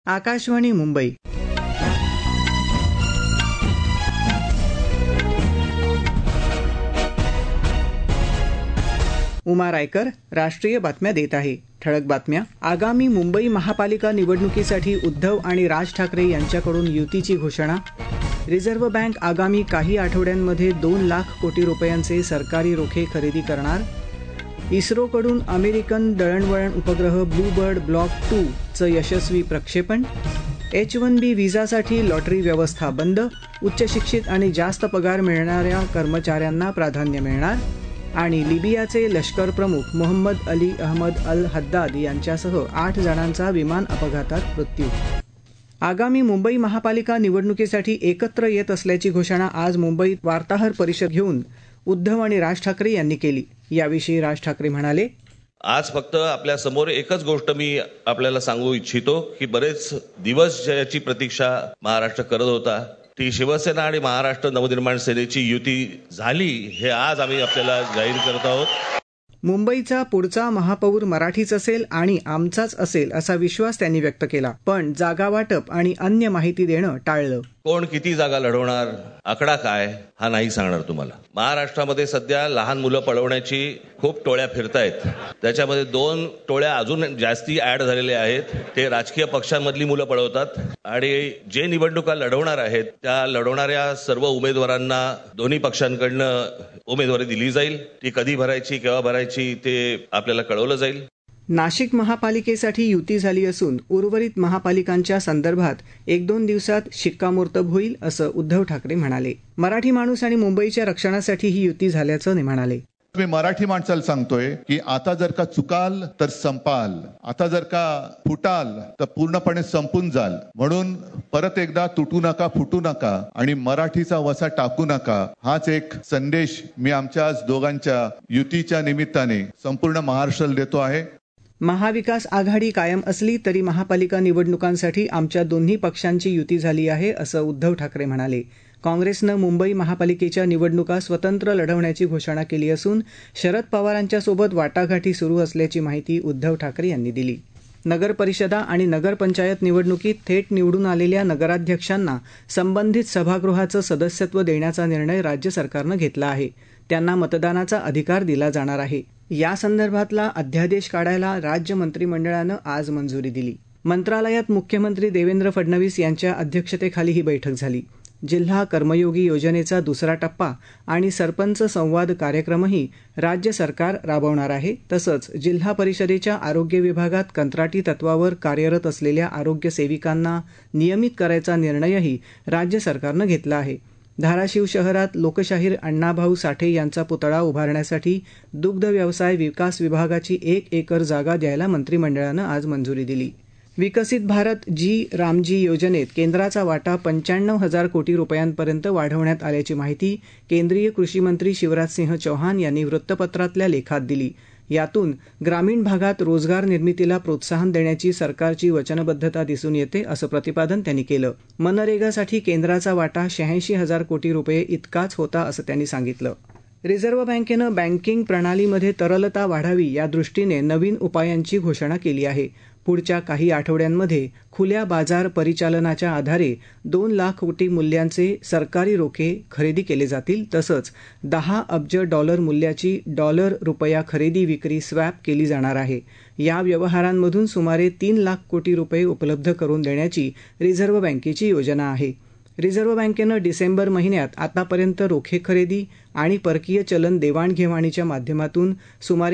आकाशवाणी मुंबई. उमा रायकर राष्ट्रीय बातम्या देत आहे. ठळक बातम्या. आगामी मुंबई महापालिका निवडणुकीसाठी उद्धव आणि राज ठाकरे यांच्याकडून युतीची घोषणा. रिझर्व्ह बँक आगामी काही आठवड्यांमध्ये 2 लाख कोटी रुपयांचे सरकारी रोखे खरेदी करणार. इस्रोकडून अमेरिकन दळणवळण उपग्रह ब्लू बर्ड ब्लॉक 2 चं यशस्वी प्रक्षेपण. H-1B व्हिसासाठी लॉटरी व्यवस्था बंद. उच्च शिक्षित आणि जास्त पगार मिळणाऱ्या कर्मचाऱ्यांना प्राधान्य मिळणार. आणि लिबियाचे लष्कर प्रमुख Mohammed Ali Ahmed al Haddad यांच्यासह 8 जणांचा विमान अपघातात मृत्यू. आगामी मुंबई महापालिका निवडणुकीसाठी एकत्र येत असल्याची घोषणा आज मुंबईत वार्ताहर परिषद घेऊन उद्धव आणि राज ठाकरे यांनी केली. याविषयी राज ठाकरे म्हणाले, आज फक्त आपल्या समोर एकच गोष्ट मी आपल्याला सांगू इच्छितो की बरेच दिवस ज्याची प्रतीक्षा महाराष्ट्र करत होता ती शिवसेना आणि महाराष्ट्र नवनिर्माण सेनेची युती झाली हे आज आम्ही आपल्याला जाहीर करत आहोत. मुंबईचा पुढचा महापौर मराठीच असेल आणि आमचाच असेल असा विश्वास त्यांनी व्यक्त केला. पण जागा वाटप आणि अन्य माहिती देणं टाळलं. कोण किती जागा लढवणार, आकडा काय हा नाही सांगणार तुम्हाला. महाराष्ट्रामध्ये सध्या लहान मुलं पळवण्याची खूप टोळ्या फिरतायत. त्याच्यामध्ये 2 टोळ्या अजून जास्ती ऍड झालेल्या आहेत. ते राजकीय पक्षांमधली मुलं पळवतात आणि जे निवडणुका लढवणार आहेत त्या लढवणाऱ्या सर्व उमेदवारांना दोन्ही पक्षांकडनं उमेदवारी दिली जाईल. ती कधी भरायची, केव्हा भरायची ते आपल्याला कळवलं जाईल. नाशिक महापालिकेसाठी युती झाली असून उर्वरित महापालिकांच्या संदर्भात 1-2 दिवसात शिक्कामोर्तब होईल असं उद्धव ठाकरे म्हणाले. मराठी माणूस आणि मुंबईच्या रक्षणासाठी ही युती झाल्याचं ते म्हणाले. मी मराठी माणसाला सांगतोय की आता जर का चुकाल तर संपाल, आता जर का फुटाल तर पूर्णपणे संपून जाल. म्हणून परत एकदा तुटू नका, फुटू नका आणि मराठीचा वसा टाकू नका. हाच एक संदेश मी आमच्या दोघांच्या युतीच्या निमित्ताने संपूर्ण महाराष्ट्राला देतो आहे. महाविकास आघाडी कायम असली तरी महापालिका निवडणुकांसाठी आमच्या दोन्ही पक्षांची युती झाली आहे असं उद्धव ठाकरे म्हणाले. काँग्रेसनं मुंबई महापालिकेच्या निवडणुका स्वतंत्र लढवण्याची घोषणा केली असून शरद पवारांच्यासोबत वाटाघाटी सुरू असल्याची माहिती उद्धव ठाकरे यांनी दिली. नगरपरिषदा आणि नगरपंचायत निवडणुकीत थेट निवडून आलेल्या नगराध्यक्षांना संबंधित सभागृहाचं सदस्यत्व देण्याचा निर्णय राज्य सरकारनं घेतला आहे. त्यांना मतदानाचा अधिकार दिला जाणार आहे. या संदर्भातला अध्यादेश काढायला राज्य मंत्रिमंडळानं आज मंजुरी दिली. मंत्रालयात मुख्यमंत्री देवेंद्र फडणवीस यांच्या अध्यक्षतेखाली ही बैठक झाली. जिल्हा कर्मयोगी योजनेचा 2रा टप्पा आणि सरपंच संवाद कार्यक्रमही राज्य सरकार राबवणार आहे. तसंच जिल्हा परिषदेच्या आरोग्य विभागात कंत्राटी तत्वावर कार्यरत असलेल्या आरोग्य सेविकांना नियमित करायचा निर्णयही राज्य सरकारनं घेतला आहे. धाराशिव शहरात लोकशाहीर अण्णाभाऊ साठे यांचा पुतळा उभारण्यासाठी दुग्ध व्यवसाय विकास विभागाची 1 एकर जागा द्यायला मंत्रिमंडळानं आज मंजुरी दिली. विकसित भारत रामजी योजनेत केंद्राचा वाटा 95,000 कोटी रुपयांपर्यंत वाढवण्यात आल्याची माहिती केंद्रीय कृषी मंत्री शिवराजसिंह चौहान यांनी वृत्तपत्रातल्या लेखात दिली. यातून ग्रामीण भागात रोजगार निर्मितीला प्रोत्साहन देण्याची सरकारची वचनबद्धता दिसून येते असं प्रतिपादन त्यांनी केलं. मनरेगासाठी केंद्राचा वाटा 86,000 कोटी रुपये इतकाच होता असं त्यांनी सांगितलं. रिझर्व्ह बँकेनं बँकिंग प्रणालीमध्ये तरलता वाढावी या दृष्टीने नवीन उपायांची घोषणा केली आहे. पुढच्या काही आठवड्यांमध्ये खुल्या बाजार परिचालनाच्या आधारे 2 लाख कोटी मूल्यांचे सरकारी रोखे खरेदी केले जातील. तसंच $10 अब्ज मूल्याची डॉलर रुपया खरेदी विक्री स्वॅप केली जाणार आहे. या व्यवहारांमधून सुमारे 3 लाख कोटी रुपये उपलब्ध करून देण्याची रिझर्व्ह बँकेची योजना आहे. रिझर्व्ह बँकेनं डिसेंबर महिन्यात आतापर्यंत रोखे खरेदी आणि परकीय चलन देवाणघेवाणीच्या माध्यमातून सुमारे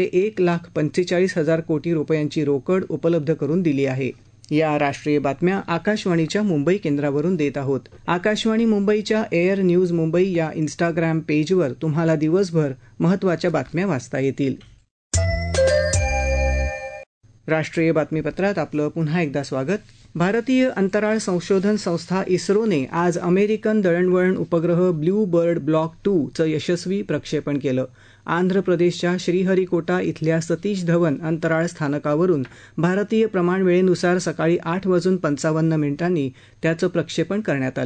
1,45,000 कोटी रुपयांची रोकड उपलब्ध करून दिली आहे. या राष्ट्रीय बातम्या आकाशवाणीच्या मुंबई केंद्रावरून देत आहोत. आकाशवाणी मुंबईच्या एअर न्यूज मुंबई या इंस्टाग्राम पेजवर तुम्हाला दिवसभर महत्त्वाच्या बातम्या वाचता येतील. राष्ट्रीय बातमीपत्रात आपलं पुन्हा एकदा स्वागत. भारतीय अंतराळ संशोधन संस्था इस्रोने आज अमेरिकन दळणवळण उपग्रह ब्लू बर्ड ब्लॉक 2 चं यशस्वी प्रक्षेपण केलं. आंध्र प्रदेशच्या श्रीहरिकोटा इथल्या सतीश धवन अंतराळ स्थानकावरून भारतीय प्रमाणवेळेनुसार सकाळी 8:55 त्याचं प्रक्षेपण करण्यात आलं.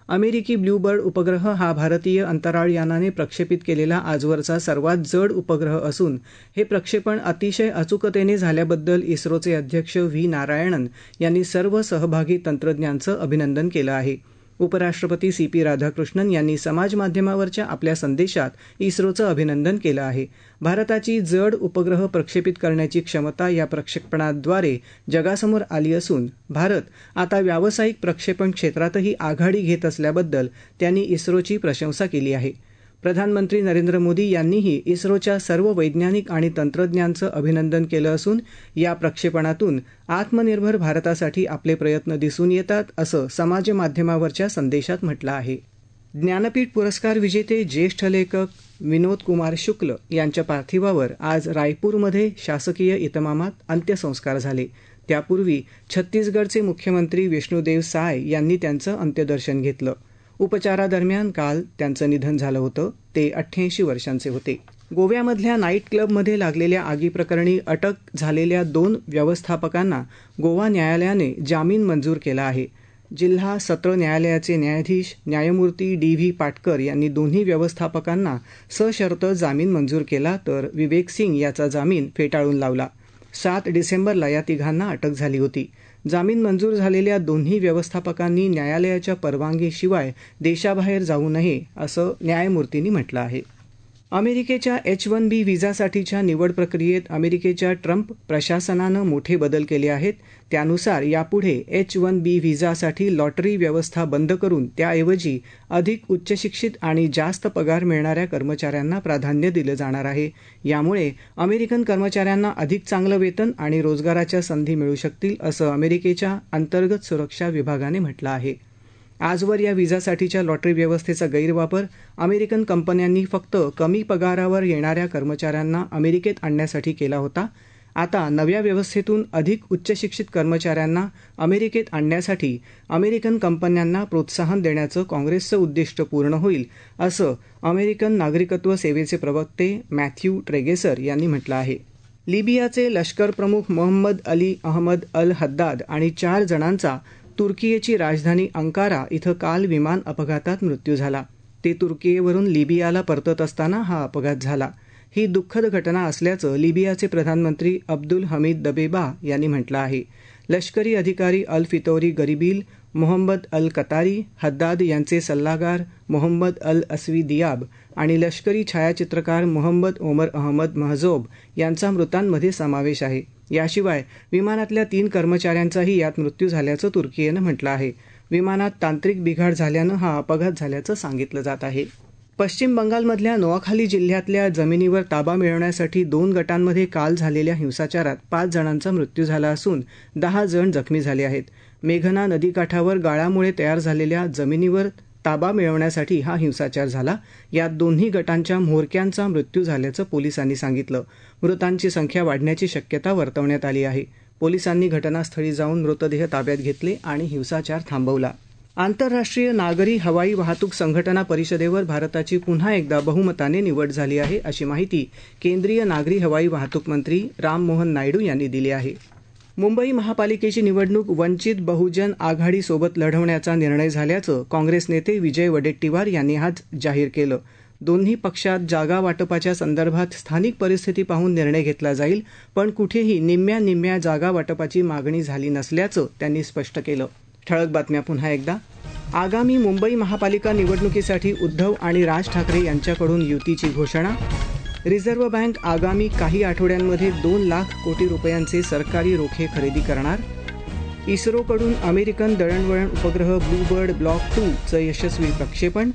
अमेरिकी ब्लूबर्ड उपग्रह हा भारतीय अंतराळ यानाने प्रक्षेपित केलेला आजवरचा सर्वात जड उपग्रह असून हे प्रक्षेपण अतिशय अचूकतेने झाल्याबद्दल इस्रोचे अध्यक्ष व्ही नारायणन यांनी सर्व सहभागी तंत्रज्ञांचं अभिनंदन केलं आहे. उपराष्ट्रपती CP राधाकृष्णन यांनी समाजमाध्यमावरच्या आपल्या संदेशात इस्रोचं अभिनंदन केलं आहे. भारताची जड उपग्रह प्रक्षेपित करण्याची क्षमता या प्रक्षेपणाद्वारे जगासमोर आली असून भारत आता व्यावसायिक प्रक्षेपण क्षेत्रातही आघाडी घेत असल्याबद्दल त्यांनी इस्रोची प्रशंसा केली आहे. प्रधानमंत्री नरेंद्र मोदी यांनीही इस्रोच्या सर्व वैज्ञानिक आणि तंत्रज्ञांचं अभिनंदन केलं असून या प्रक्षेपणातून आत्मनिर्भर भारतासाठी आपले प्रयत्न दिसून येतात असं समाजमाध्यमावरच्या संदेशात म्हटलं आहे. ज्ञानपीठ पुरस्कार विजेते ज्येष्ठ लेखक विनोद कुमार शुक्ल यांच्या पार्थिवावर आज रायपूरमध्ये शासकीय इतमामात अंत्यसंस्कार झाले. त्यापूर्वी छत्तीसगडचे मुख्यमंत्री विष्णुदेव साय यांनी त्यांचं अंत्यदर्शन घेतलं. उपचारादरम्यान काल त्यांचं निधन झालं होतं. ते 88 वर्षांचे होते. गोव्यामधल्या नाईट क्लबमध्ये लागलेल्या आगीप्रकरणी अटक झालेल्या 2 व्यवस्थापकांना गोवा न्यायालयाने जामीन मंजूर केला आहे. जिल्हा सत्र न्यायालयाचे न्यायाधीश न्यायमूर्ती DV पाटकर यांनी दोन्ही व्यवस्थापकांना सशर्त जामीन मंजूर केला तर विवेक सिंग याचा जामीन फेटाळून लावला. 7 डिसेंबरला या तिघांना अटक झाली होती. जामीन मंजूर झालेल्या दोन्ही व्यवस्थापकांनी न्यायालयाच्या परवानगीशिवाय देशाबाहेर जाऊ नये असं न्यायमूर्तींनी म्हटलं आहे. अमेरिकेच्या H-1B व्हिसासाठीच्या निवड प्रक्रियेत अमेरिकेच्या ट्रम्प प्रशासनानं मोठे बदल केले आहेत. त्यानुसार यापुढे H-1B व्हिसासाठी लॉटरी व्यवस्था बंद करून त्याऐवजी अधिक उच्चशिक्षित आणि जास्त पगार मिळणाऱ्या कर्मचाऱ्यांना प्राधान्य दिलं जाणार आहे. यामुळे अमेरिकन कर्मचाऱ्यांना अधिक चांगलं वेतन आणि रोजगाराच्या संधी मिळू शकतील असं अमेरिकेच्या अंतर्गत सुरक्षा विभागाने म्हटलं आहे. आजवर या व्हिसासाठीच्या लॉटरी व्यवस्थेचा गैरवापर अमेरिकन कंपन्यांनी फक्त कमी पगारावर येणाऱ्या कर्मचाऱ्यांना अमेरिकेत आणण्यासाठी केला होता. आता नव्या व्यवस्थेतून अधिक उच्चशिक्षित कर्मचाऱ्यांना अमेरिकेत आणण्यासाठी अमेरिकन कंपन्यांना प्रोत्साहन देण्याचं काँग्रेसचं उद्दिष्ट पूर्ण होईल असं अमेरिकन नागरिकत्व सेवेचे प्रवक्ते मॅथ्यू ट्रेगेसर यांनी म्हटलं आहे. लिबियाचे लष्कर प्रमुख Mohammed Ali Ahmed al Haddad आणि 4 जणांचा तुर्कीची राजधानी अंकारा इथं काल विमान अपघातात मृत्यू झाला. ते तुर्कीवरून लिबियाला परतत असताना हा अपघात झाला. ही दुःखद घटना असल्याचं लिबियाचे प्रधानमंत्री अब्दुल हमीद दबेबा यांनी म्हटलं आहे. लष्करी अधिकारी अल फितोरी गरिबिल, मोहम्मद अल कतारी, हद्दाद यांचे सल्लागार मोहम्मद अल अस्वी दियाब आणि लष्करी छायाचित्रकार मोहम्मद ओमर अहमद महजोब यांचा मृतांमध्ये समावेश आहे. याशिवाय विमानातल्या 3 कर्मचाऱ्यांचाही यात मृत्यू झाल्याचं तुर्कीनं म्हटलं आहे. विमानात तांत्रिक बिघाड झाल्यानं हा अपघात झाल्याचं सांगितलं जात आहे. पश्चिम बंगालमधल्या नोआखाली जिल्ह्यातल्या जमिनीवर ताबा मिळवण्यासाठी 2 गटांमध्ये काल झालेल्या हिंसाचारात 5 जणांचा मृत्यू झाला असून 10 जण जखमी झाले आहेत. मेघना नदीकाठावर गाळामुळे तयार झालेल्या जमिनीवर ताबा मिळवण्यासाठी हा हिंसाचार झाला. यात दोन्ही गटांच्या म्होरक्यांचा मृत्यू झाल्याचं पोलिसांनी सांगितलं. मृतांची संख्या वाढण्याची शक्यता वर्तवण्यात आली आहे. पोलिसांनी घटनास्थळी जाऊन मृतदेह ताब्यात घेतले आणि हिंसाचार थांबवला. आंतरराष्ट्रीय नागरी हवाई वाहतूक संघटना परिषदेवर भारताची पुन्हा एकदा बहुमताने निवड झाली आहे अशी माहिती केंद्रीय नागरी हवाई वाहतूक मंत्री राममोहन नायडू यांनी दिली आहे. मुंबई महापालिकेची निवडणूक वंचित बहुजन आघाडीसोबत लढवण्याचा निर्णय झाल्याचं काँग्रेस नेते विजय वडेट्टीवार यांनी आज जाहीर केलं. दोन्ही पक्षात जागा वाटपाच्या संदर्भात स्थानिक परिस्थिती पाहून निर्णय घेतला जाईल, पण कुठेही निम्म्या जागा वाटपाची मागणी झाली नसल्याचं त्यांनी स्पष्ट केलं. ठळक बातम्या पुन्हा एकदा. आगामी मुंबई महापालिका निवडणुकीसाठी उद्धव आणि राज ठाकरे यांच्याकडून युतीची घोषणा. रिझर्व्ह बँक आगामी काही आठवड्यांमध्ये 2 लाख कोटी रुपयांचे सरकारी रोखे खरेदी करणार. इस्रोकडून अमेरिकन दळणवळण उपग्रह ब्लूबर्ड ब्लॉक 2चं यशस्वी प्रक्षेपण.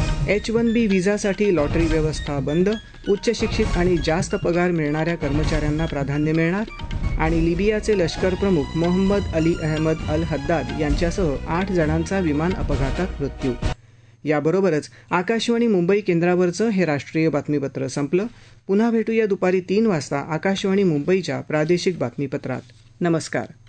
H-1B व्हिसासाठी लॉटरी व्यवस्था बंद. उच्च शिक्षित आणि जास्त पगार मिळणाऱ्या कर्मचाऱ्यांना प्राधान्य मिळणार. आणि लिबियाचे लष्कर प्रमुख Mohammed Ali Ahmed al Haddad यांच्यासह 8 जणांचा विमान अपघातात मृत्यू. याबरोबरच आकाशवाणी मुंबई केंद्रावरचं हे राष्ट्रीय बातमीपत्र संपलं. पुन्हा भेटूया दुपारी 3 वाजता आकाशवाणी मुंबईच्या प्रादेशिक बातमीपत्रात. नमस्कार.